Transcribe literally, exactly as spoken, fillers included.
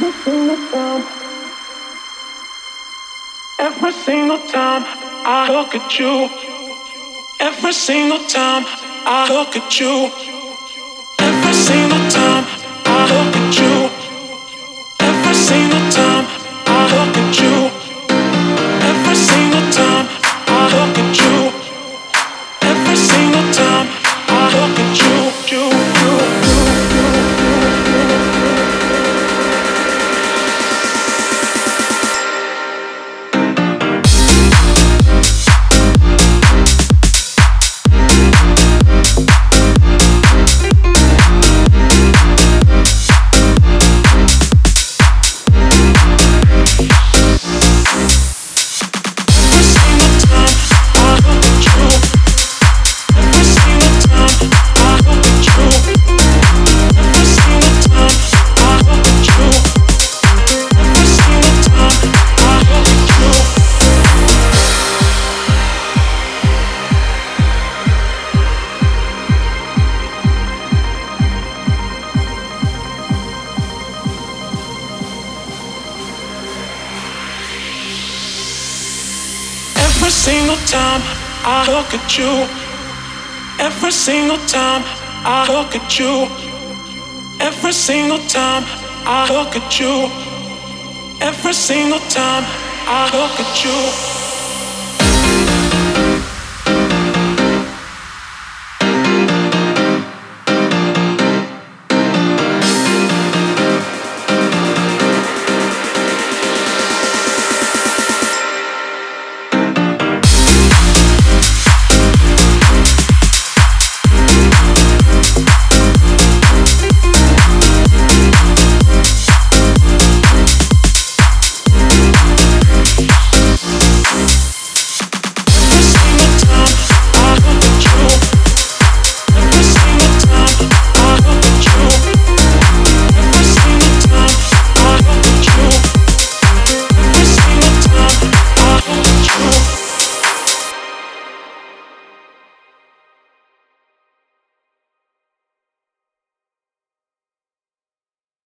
Every single time I look at you, every single time I look at you, every single time I look at you, every single time I look at you, every single time I look at you, every single time I look at you, you, you, every single time I look at you, every single time I look at you, every single time I look at you, every single time I look at you.